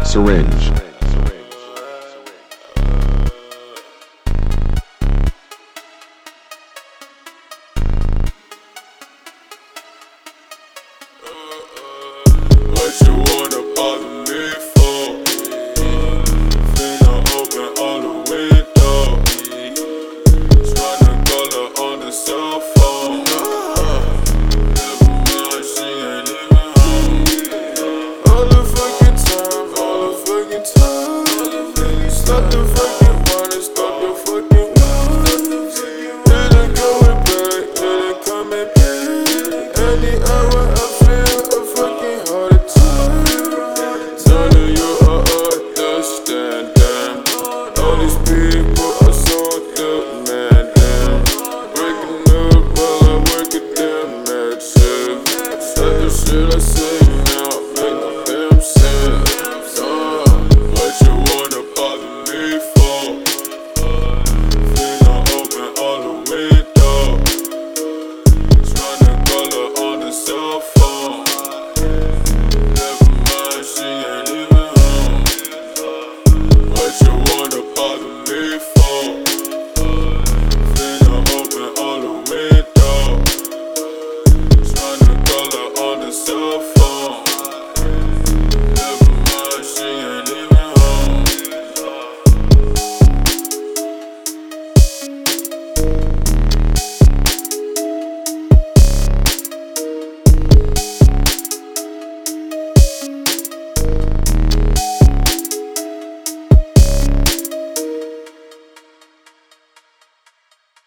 syringe. What you wanna bother me for? Finna open all the windows. Tryna call her on the cell phone. Never mind, she ain't even home. All the fucking time, all the fucking time. Stop the fucking running, stop the fucking running. It ain't going back, it ain't coming back. Any hour I feel a fucking heart attack. None of you are understanding. All these people are so demanding. Breaking up while I work at them at shift. That's the shit I say.